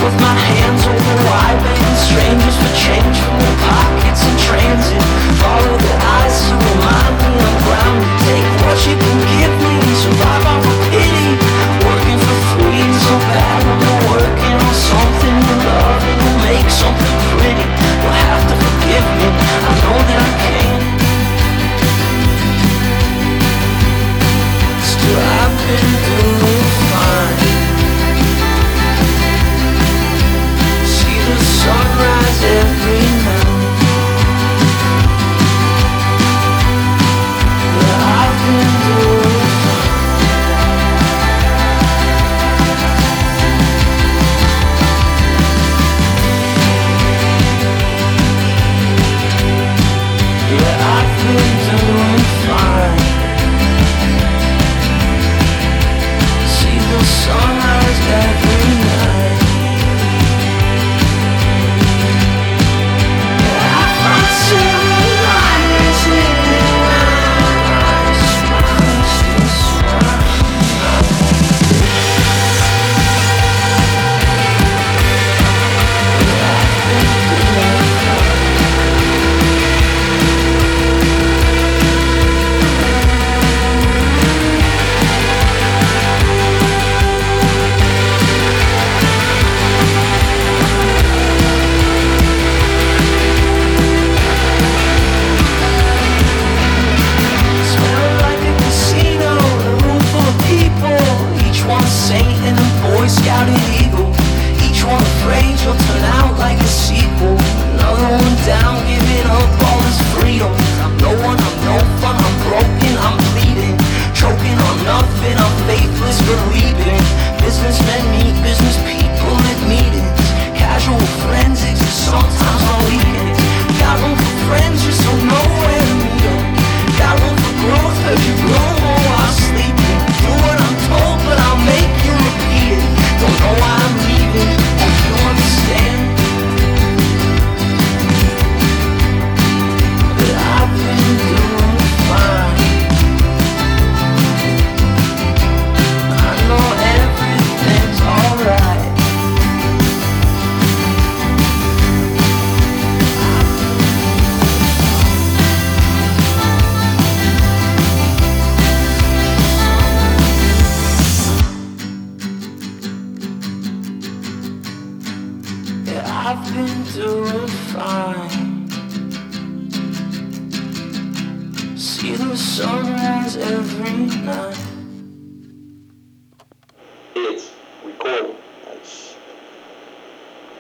with my hands over wide, begging strangers for change from their pockets in transit. Follow the eyes to remind me I'm grounded. Take what you can give me and survive off of pity. Working for free so bad when you're working on something you love and you make something pretty. You'll have to forgive me, I know that I can. Still I've been doing fine. See the sunrise every night. Yeah, I've been doing fine. Yeah, I've been doing fine. See the sunrise every night. Yeah, I find silver linings in my eyes. Smiling, still smiling. Smelling like a casino, a room full of people. Each one a saint and a Boy Scout and Eagle. Each one afraid you'll turn out like a sequel. Another one down, giving up all his freedom. I'm no one, I'm no fun, I'm broken, I'm bleeding. Choking on nothing, I'm faithless, believing. Businessmen meet business people at meetings. Casual friends exist sometimes on weekends. Got room for friends, just don't know where to meet 'em. Got room for growth, have you grown more while sleeping? Do what I'm told, but I'll make you repeat it. Don't know why I'm leaving, hope you understand. But I've been doing fine. I know everything's alright. Yeah, I've been doing fine. See the sunrise every night. It's recording.